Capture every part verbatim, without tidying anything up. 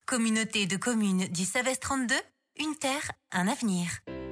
Communauté de communes du Savès trente-deux, une terre, un avenir.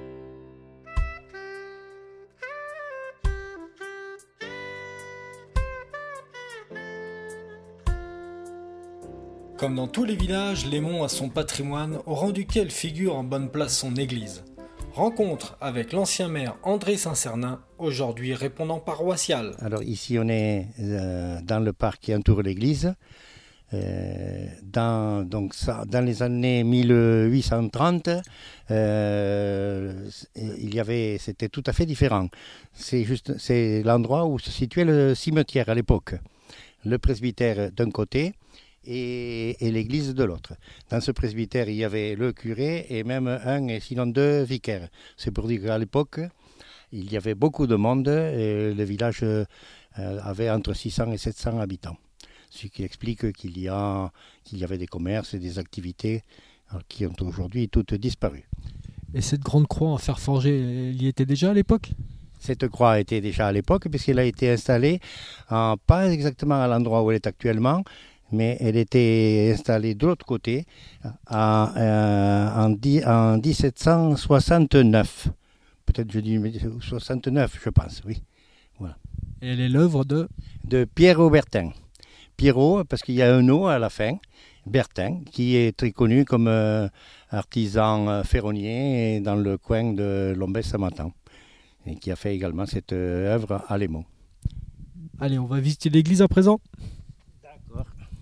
Comme dans tous les villages, Lémont a son patrimoine, au rang duquel figure en bonne place son église. Rencontre avec l'ancien maire André Saint-Cernin, aujourd'hui répondant paroissial. Alors ici on est euh, dans le parc qui entoure l'église. Euh, dans, donc ça, dans les années mille huit cent trente, euh, il y avait, c'était tout à fait différent. C'est juste, c'est l'endroit où se situait le cimetière à l'époque. Le presbytère d'un côté et, et l'église de l'autre. Dans ce presbytère, il y avait le curé et même un et sinon deux vicaires. C'est pour dire qu'à l'époque, il y avait beaucoup de monde et le village euh, avait entre six cents et sept cents habitants. Ce qui explique qu'il y a, qu'il y avait des commerces et des activités qui ont aujourd'hui toutes disparu. Et cette grande croix en fer forgé, elle y était déjà à l'époque ? Cette croix était déjà à l'époque puisqu'elle a été installée, en, pas exactement à l'endroit où elle est actuellement, mais elle était installée de l'autre côté à, euh, en, di, en dix-sept cent soixante-neuf. Peut-être je dis soixante-neuf, je pense, oui. Voilà. Et elle est l'œuvre de De Pierre Bertin. Pierrot, parce qu'il y a un O à la fin, Bertin, qui est très connu comme euh, artisan ferronnier dans le coin de Lombès-Samatan, et qui a fait également cette euh, œuvre à Lémont. Allez, on va visiter l'église à présent. D'accord.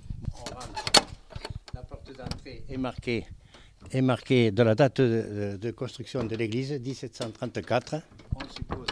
La porte d'entrée est marquée, est marquée de la date de, de construction de l'église, dix-sept cent trente-quatre. On suppose...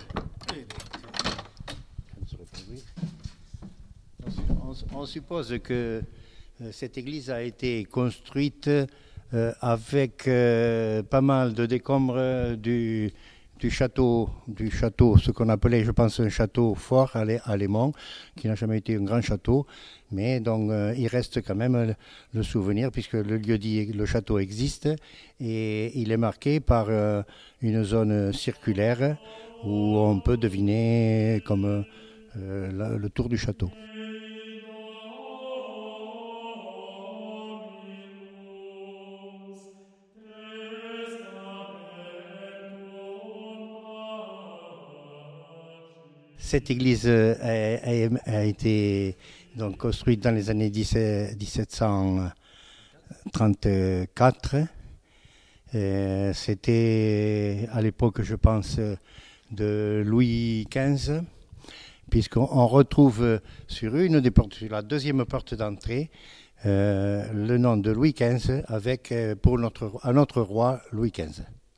On suppose que euh, cette église a été construite euh, avec euh, pas mal de décombres du, du château, du château, ce qu'on appelait, je pense, un château fort à, Lé, à Lémont, qui n'a jamais été un grand château, mais donc euh, il reste quand même le, le souvenir, puisque le lieu-dit, le château existe, et il est marqué par euh, une zone circulaire où on peut deviner comme euh, la, le tour du château. Cette église a, a, a été donc construite dans les années dix-sept cent trente-quatre. Et c'était à l'époque, je pense, de Louis quinze, puisqu'on retrouve sur une des portes, sur la deuxième porte d'entrée, euh, le nom de Louis quinze avec pour notre, à notre roi Louis quinze,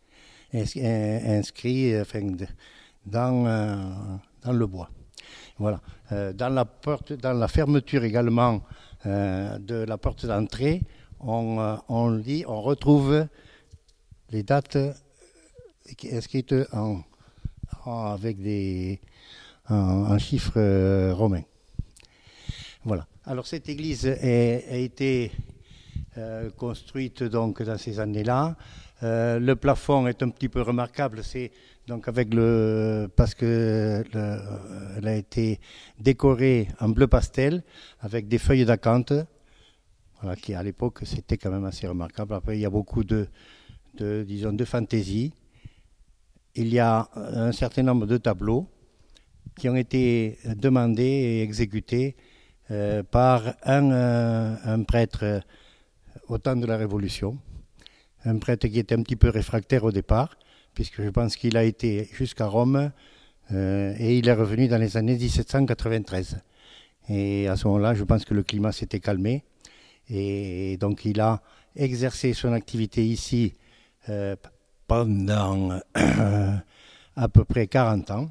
inscrit enfin, dans euh, dans le bois. Voilà. Euh, dans la porte, dans la fermeture également euh, de la porte d'entrée, on, euh, on lit, on retrouve les dates inscrites en, en avec des en, en chiffres euh, romains. Voilà. Alors cette église est, a été euh, construite donc dans ces années-là. Euh, le plafond est un petit peu remarquable, c'est donc avec le parce que le, elle a été décorée en bleu pastel avec des feuilles d'acanthe, voilà, qui à l'époque c'était quand même assez remarquable. Après il y a beaucoup de, de disons de fantaisie. Il y a un certain nombre de tableaux qui ont été demandés et exécutés euh, par un, euh, un prêtre au temps de la Révolution. Un prêtre qui était un petit peu réfractaire au départ, puisque je pense qu'il a été jusqu'à Rome euh, et il est revenu dans les années dix-sept cent quatre-vingt-treize. Et à ce moment-là, je pense que le climat s'était calmé et donc il a exercé son activité ici euh, pendant euh, à peu près quarante ans.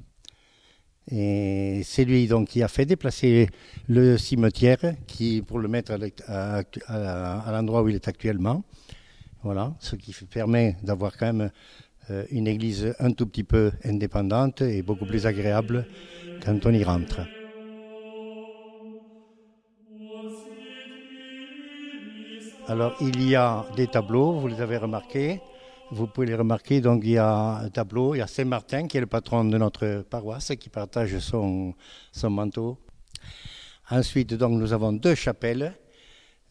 Et c'est lui donc qui a fait déplacer le cimetière qui, pour le mettre à, à, à, à l'endroit où il est actuellement. Voilà, ce qui permet d'avoir quand même euh, une église un tout petit peu indépendante et beaucoup plus agréable quand on y rentre. Alors il y a des tableaux, vous les avez remarqués, vous pouvez les remarquer, donc il y a un tableau, il y a Saint-Martin qui est le patron de notre paroisse qui partage son, son manteau. Ensuite donc nous avons deux chapelles.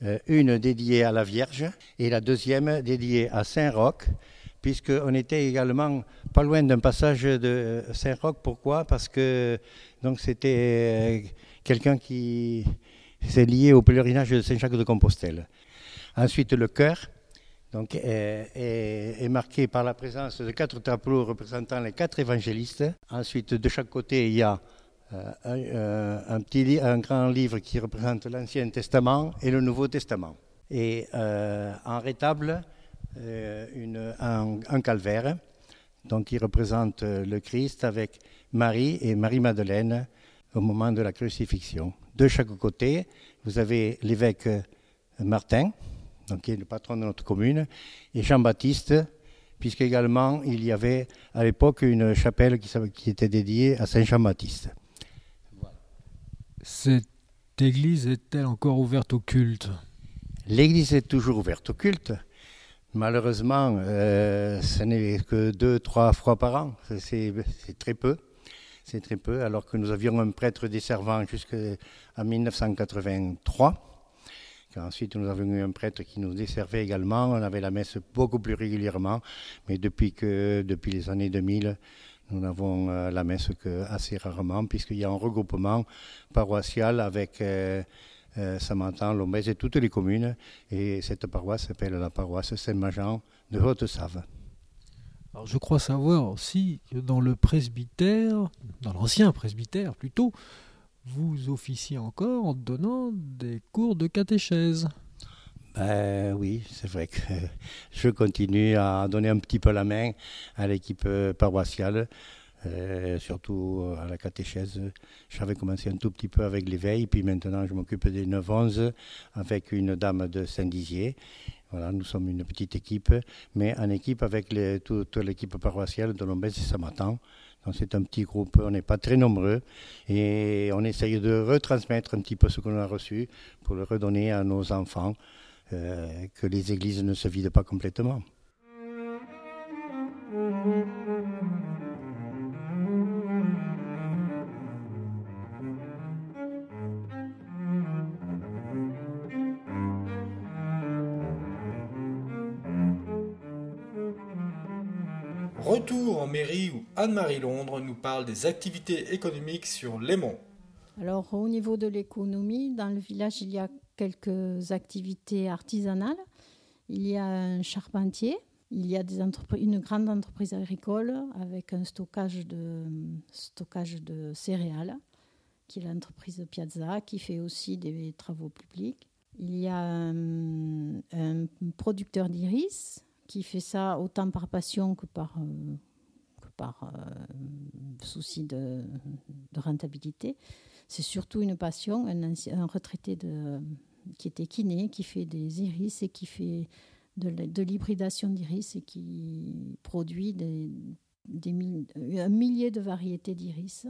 Euh, une dédiée à la Vierge et la deuxième dédiée à Saint-Roch, puisqu'on était également pas loin d'un passage de Saint-Roch. Pourquoi ? Parce que donc, c'était quelqu'un qui s'est lié au pèlerinage de Saint-Jacques-de-Compostelle. Ensuite, le chœur donc, est, est, est marqué par la présence de quatre tableaux représentant les quatre évangélistes. Ensuite, de chaque côté, il y a euh, un, euh, un, petit, un grand livre qui représente l'Ancien Testament et le Nouveau Testament. Et euh, en rétable, euh, une, un, un calvaire donc, qui représente le Christ avec Marie et Marie-Madeleine au moment de la crucifixion. De chaque côté, vous avez l'évêque Martin, donc qui est le patron de notre commune, et Jean-Baptiste, puisqu'également il y avait à l'époque une chapelle qui, qui était dédiée à Saint Jean-Baptiste. Voilà. Cette église est-elle encore ouverte au culte ? L'église est toujours ouverte au culte. Malheureusement, euh, ce n'est que deux, trois fois par an. C'est, c'est très peu. C'est très peu, alors que nous avions un prêtre desservant jusqu'en dix-neuf cent quatre-vingt-trois. Ensuite, nous avons eu un prêtre qui nous desservait également. On avait la messe beaucoup plus régulièrement. Mais depuis, que, depuis les années deux mille, nous n'avons euh, la messe que assez rarement, puisqu'il y a un regroupement paroissial avec euh, euh, Samantan, Lombez et toutes les communes. Et cette paroisse s'appelle la paroisse Saint-Majean de Haute-Save. Alors, je crois savoir aussi que dans le presbytère, dans l'ancien presbytère plutôt, vous officiez encore en donnant des cours de catéchèse. Ben, oui, c'est vrai que je continue à donner un petit peu la main à l'équipe paroissiale, euh, surtout à la catéchèse. J'avais commencé un tout petit peu avec l'éveil, puis maintenant je m'occupe des neuf onze avec une dame de Saint-Dizier. Voilà, nous sommes une petite équipe, mais en équipe avec les, toute l'équipe paroissiale de Lombez et Samantan. Donc c'est un petit groupe, on n'est pas très nombreux et on essaye de retransmettre un petit peu ce qu'on a reçu pour le redonner à nos enfants, euh, que les églises ne se vident pas complètement. Retour en mairie où Anne-Marie Londres nous parle des activités économiques sur Lémont. Alors au niveau de l'économie, dans le village, il y a quelques activités artisanales. Il y a un charpentier, il y a des entreprises, une grande entreprise agricole avec un stockage de, stockage de céréales, qui est l'entreprise Piazza, qui fait aussi des travaux publics. Il y a un, un producteur d'iris, qui fait ça autant par passion que par, euh, que par euh, souci de, de rentabilité. C'est surtout une passion, un, ancien, un retraité de, qui était kiné, qui fait des iris et qui fait de, de l'hybridation d'iris et qui produit des, des, un millier de variétés d'iris.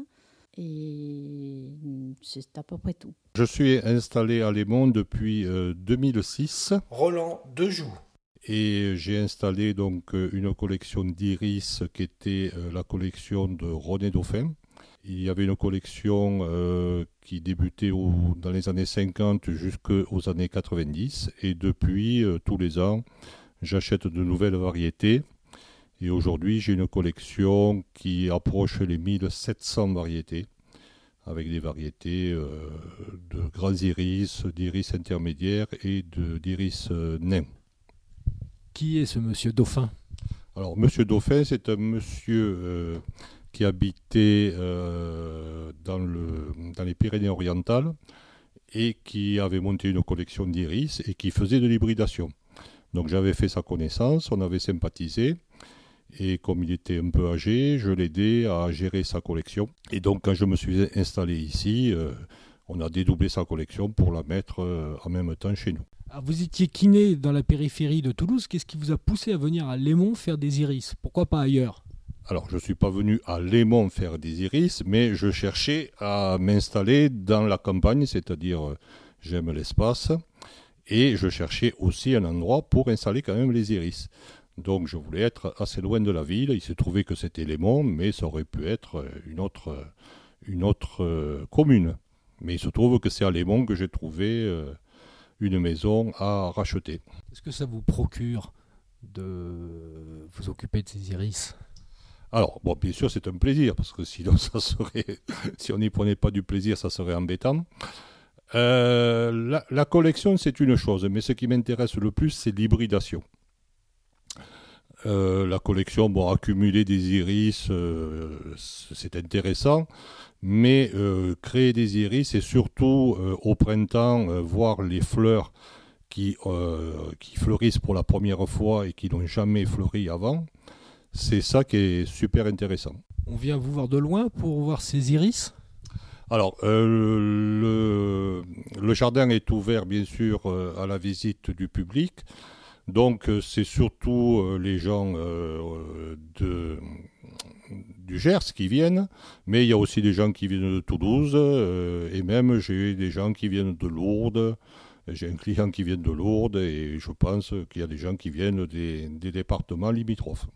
Et c'est à peu près tout. Je suis installé à Lémont depuis euh, deux mille six. Roland Dejoux. Et j'ai installé donc une collection d'iris qui était la collection de René Dauphin. Il y avait une collection euh, qui débutait au, dans les années cinquante jusqu'aux années quatre-vingt-dix. Et depuis, euh, tous les ans, j'achète de nouvelles variétés. Et aujourd'hui, j'ai une collection qui approche les mille sept cents variétés, avec des variétés euh, de grands iris, d'iris intermédiaires et de, d'iris euh, nains. Qui est ce monsieur Dauphin ? Alors, monsieur Dauphin, c'est un monsieur euh, qui habitait euh, dans, le, dans les Pyrénées-Orientales et qui avait monté une collection d'iris et qui faisait de l'hybridation. Donc, j'avais fait sa connaissance, on avait sympathisé. Et comme il était un peu âgé, je l'aidais à gérer sa collection. Et donc, quand je me suis installé ici, euh, on a dédoublé sa collection pour la mettre euh, en même temps chez nous. Ah, vous étiez kiné dans la périphérie de Toulouse. Qu'est-ce qui vous a poussé à venir à Lémont faire des iris ? Pourquoi pas ailleurs ? Alors, je ne suis pas venu à Lémont faire des iris, mais je cherchais à m'installer dans la campagne, c'est-à-dire euh, j'aime l'espace, et je cherchais aussi un endroit pour installer quand même les iris. Donc, je voulais être assez loin de la ville. Il s'est trouvé que c'était Lémont, mais ça aurait pu être une autre, une autre euh, commune. Mais il se trouve que c'est à Lémont que j'ai trouvé... Euh, une maison à racheter. Est-ce que ça vous procure de vous occuper de ces iris ? Alors, bon, bien sûr, c'est un plaisir, parce que sinon, ça serait, si on n'y prenait pas du plaisir, ça serait embêtant. Euh, la, la collection, c'est une chose, mais ce qui m'intéresse le plus, c'est l'hybridation. Euh, la collection, bon, accumuler des iris, euh, c'est intéressant, mais euh, créer des iris, et surtout euh, au printemps, euh, voir les fleurs qui, euh, qui fleurissent pour la première fois et qui n'ont jamais fleuri avant, c'est ça qui est super intéressant. On vient vous voir de loin pour voir ces iris ? Alors, euh, le, le jardin est ouvert, bien sûr, euh, à la visite du public. Donc, euh, c'est surtout euh, les gens euh, de, du Gers qui viennent, mais il y a aussi des gens qui viennent de Toulouse, euh, et même j'ai des gens qui viennent de Lourdes. J'ai un client qui vient de Lourdes, et je pense qu'il y a des gens qui viennent des, des départements limitrophes.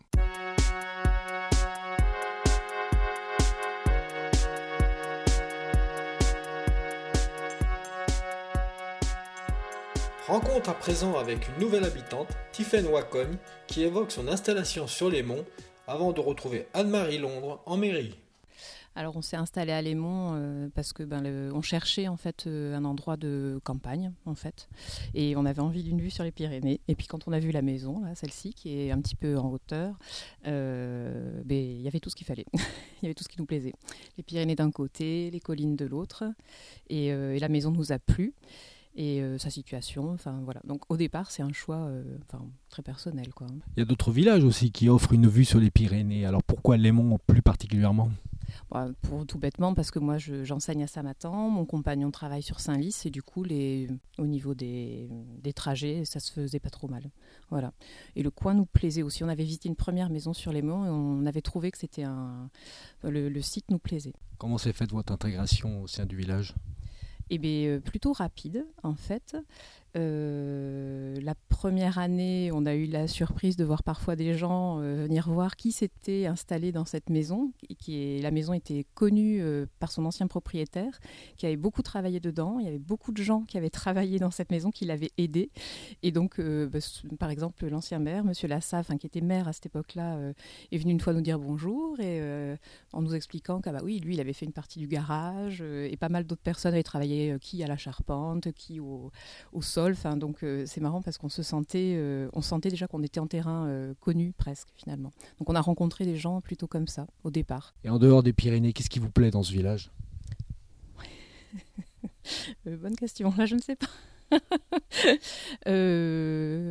Rencontre à présent avec une nouvelle habitante, Tiffaine Wacogne, qui évoque son installation sur les monts avant de retrouver Anne-Marie Londres en mairie. Alors on s'est installé à Lémont euh, parce que ben, le, on cherchait en fait euh, un endroit de campagne en fait, et on avait envie d'une vue sur les Pyrénées. Et puis quand on a vu la maison, là, celle-ci qui est un petit peu en hauteur, euh, ben, il y avait tout ce qu'il fallait. Il y avait tout ce qui nous plaisait. Les Pyrénées d'un côté, les collines de l'autre, et, euh, et la maison nous a plu. Et euh, sa situation, enfin voilà. Donc au départ, c'est un choix euh, très personnel, quoi. Il y a d'autres villages aussi qui offrent une vue sur les Pyrénées. Alors pourquoi Lémont plus particulièrement ? Bon, pour tout bêtement, parce que moi je, j'enseigne à Samatan, mon compagnon travaille sur Saint-Lys, et du coup, les, au niveau des, des trajets, ça se faisait pas trop mal. Voilà. Et le coin nous plaisait aussi. On avait visité une première maison sur Lémont et on avait trouvé que c'était un, le, le site nous plaisait. Comment s'est faite votre intégration au sein du village ? Eh bien, plutôt rapide, en fait. Euh, la première année, on a eu la surprise de voir parfois des gens euh, venir voir qui s'était installé dans cette maison. Qui est, la maison était connue euh, par son ancien propriétaire, qui avait beaucoup travaillé dedans. Il y avait beaucoup de gens qui avaient travaillé dans cette maison, qui l'avaient aidé. Et donc, euh, bah, par exemple, l'ancien maire, M. Lassaf, qui était maire à cette époque-là, euh, est venu une fois nous dire bonjour, et, euh, en nous expliquant que, bah, oui, lui, il avait fait une partie du garage, euh, et pas mal d'autres personnes avaient travaillé, euh, qui à la charpente, qui au, au sol. Enfin, donc euh, c'est marrant parce qu'on se sentait, euh, on sentait déjà qu'on était en terrain euh, connu presque finalement. Donc on a rencontré des gens plutôt comme ça au départ. Et en dehors des Pyrénées, qu'est-ce qui vous plaît dans ce village ? euh, Bonne question, là je ne sais pas. euh...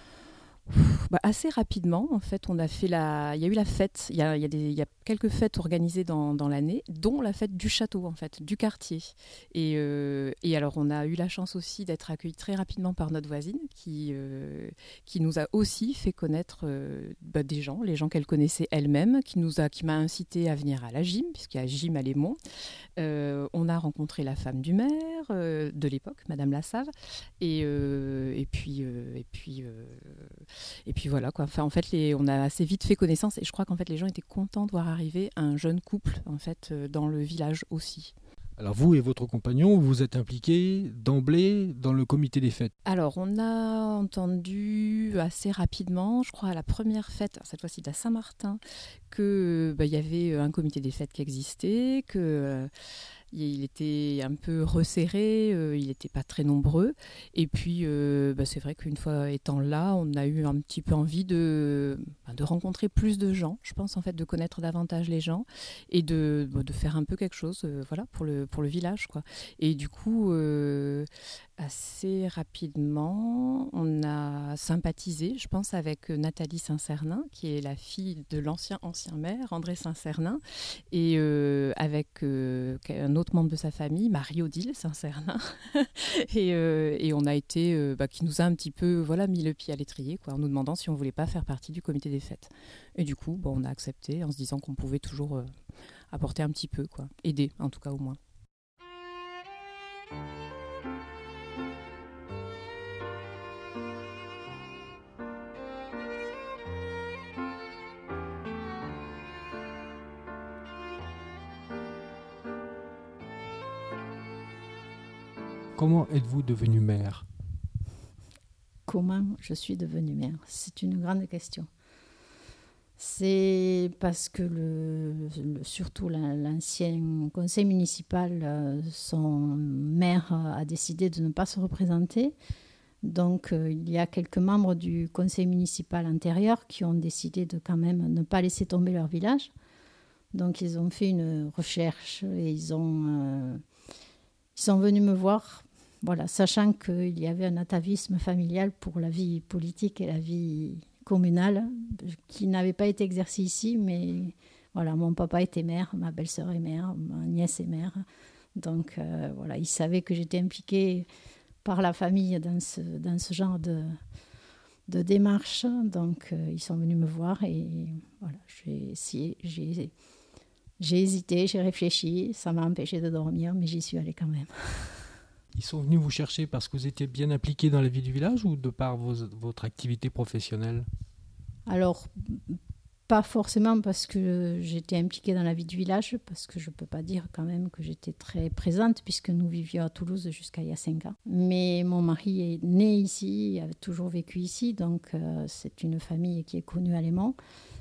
Bah, assez rapidement, en fait, on a fait la. Il y a eu la fête. Il y a, il y a, des, il y a quelques fêtes organisées dans, dans l'année, dont la fête du château, en fait, du quartier. Et, euh, et alors, on a eu la chance aussi d'être accueillis très rapidement par notre voisine, qui, euh, qui nous a aussi fait connaître euh, bah, des gens, les gens qu'elle connaissait elle-même, qui nous a, qui m'a incité à venir à la gym, puisqu'il y a gym à Lémont. Euh, on a rencontré la femme du maire euh, de l'époque, Madame Lassave, et, euh, et puis, euh, et puis. Euh, Et puis voilà, quoi. Enfin, en fait, les, on a assez vite fait connaissance, et je crois qu'en fait, les gens étaient contents de voir arriver un jeune couple, en fait, euh, dans le village aussi. Alors vous et votre compagnon, vous êtes impliqués d'emblée dans le comité des fêtes. Alors, on a entendu assez rapidement, je crois à la première fête, cette fois-ci de la Saint-Martin, qu'il bah, y avait un comité des fêtes qui existait, que... Euh, il était un peu resserré, euh, il n'était pas très nombreux. Et puis, euh, bah, c'est vrai qu'une fois étant là, on a eu un petit peu envie de, de rencontrer plus de gens, je pense, en fait, de connaître davantage les gens et de, de faire un peu quelque chose euh, voilà, pour, le, pour le village, quoi. Et du coup, euh, assez rapidement, on a sympathisé, je pense, avec Nathalie Saint-Cernin, qui est la fille de l'ancien ancien maire, André Saint-Cernin, et euh, avec euh, un autre membre de sa famille, Marie-Odile Saint-Cernin, et, euh, et on a été, euh, bah, qui nous a un petit peu voilà, mis le pied à l'étrier, quoi, en nous demandant si on ne voulait pas faire partie du comité des fêtes. Et du coup, bah, on a accepté en se disant qu'on pouvait toujours euh, apporter un petit peu, quoi, aider en tout cas au moins. Comment êtes-vous devenu maire ? comment je suis devenue maire? C'est une grande question. C'est parce que le, le, surtout la, l'ancien conseil municipal, euh, son maire a décidé de ne pas se représenter. Donc euh, il y a quelques membres du conseil municipal antérieur qui ont décidé de quand même ne pas laisser tomber leur village. Donc ils ont fait une recherche et ils, ont, euh, ils sont venus me voir, voilà, sachant qu'il y avait un atavisme familial pour la vie politique et la vie communale qui n'avait pas été exercée ici, mais voilà, mon papa était maire, ma belle-sœur est maire, ma nièce est maire. Donc euh, voilà, ils savaient que j'étais impliquée par la famille dans ce, dans ce genre de, de démarche. Donc euh, ils sont venus me voir et voilà, j'ai essayé, j'ai, j'ai hésité, j'ai réfléchi, ça m'a empêché de dormir, mais j'y suis allée quand même. Ils sont venus vous chercher parce que vous étiez bien impliqué dans la vie du village ou de par vos, votre activité professionnelle? Alors, pas forcément parce que j'étais impliquée dans la vie du village, parce que je ne peux pas dire quand même que j'étais très présente, puisque nous vivions à Toulouse jusqu'à il y a cinq ans. Mais mon mari est né ici, il a toujours vécu ici, donc euh, c'est une famille qui est connue à Léman.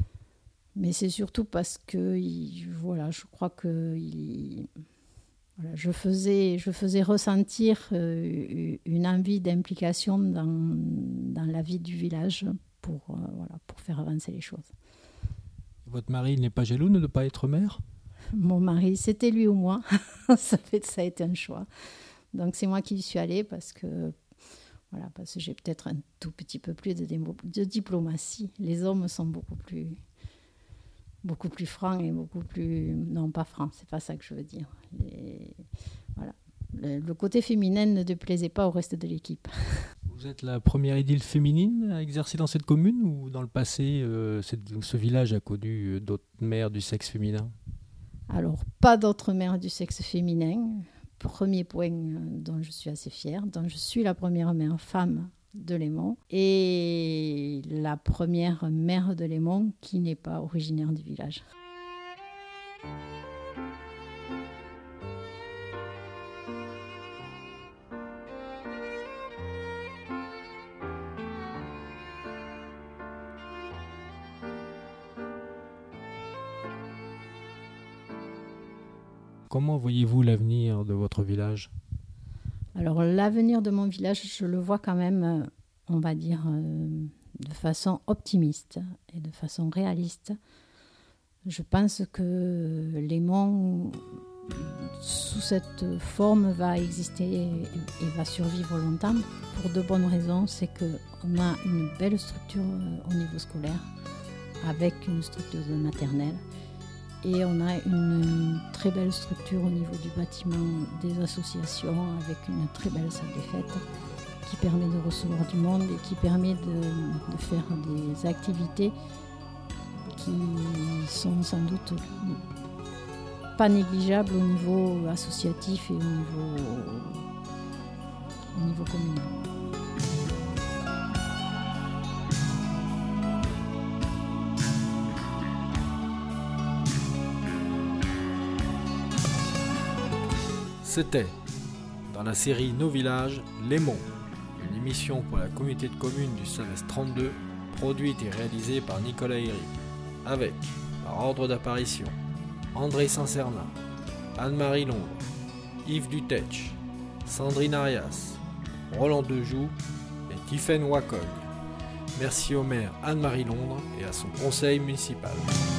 Mais c'est surtout parce que, il, voilà, je crois que... Il, Voilà, je, faisais, je faisais ressentir euh, une envie d'implication dans, dans la vie du village pour, euh, voilà, pour faire avancer les choses. Votre mari n'est pas jaloux de ne pas être maire? Mon mari, c'était lui ou moi. ça, fait, ça a été un choix. Donc c'est moi qui y suis allée parce que, voilà, parce que j'ai peut-être un tout petit peu plus de, de diplomatie. Les hommes sont beaucoup plus... beaucoup plus franc et beaucoup plus... Non, pas franc, c'est pas ça que je veux dire. Les... Voilà. Le, le côté féminin ne déplaisait pas au reste de l'équipe. Vous êtes la première édile féminine à exercer dans cette commune ou dans le passé, euh, cette, ce village a connu d'autres maires du sexe féminin? Alors, pas d'autres maires du sexe féminin. Premier point dont je suis assez fière, dont je suis la première maire femme de Léman et la première maire de Léman qui n'est pas originaire du village. Comment voyez-vous l'avenir de votre village? Alors l'avenir de mon village, je le vois quand même, on va dire, de façon optimiste et de façon réaliste. Je pense que Léman, sous cette forme, va exister et va survivre longtemps pour de bonnes raisons. C'est qu'on a une belle structure au niveau scolaire, avec une structure de maternelle. Et on a une très belle structure au niveau du bâtiment des associations avec une très belle salle des fêtes qui permet de recevoir du monde et qui permet de, de faire des activités qui sont sans doute pas négligeables au niveau associatif et au niveau, au niveau communal. C'était, dans la série Nos villages, Léman, une émission pour la communauté de communes du Savès trente-deux, produite et réalisée par Nicolas Héry, avec, par ordre d'apparition, André Saint-Cernin, Anne-Marie Londres, Yves Dutech, Sandrine Arias, Roland Dejoux et Tiffaine Wacogne. Merci au maire Anne-Marie Londres et à son conseil municipal.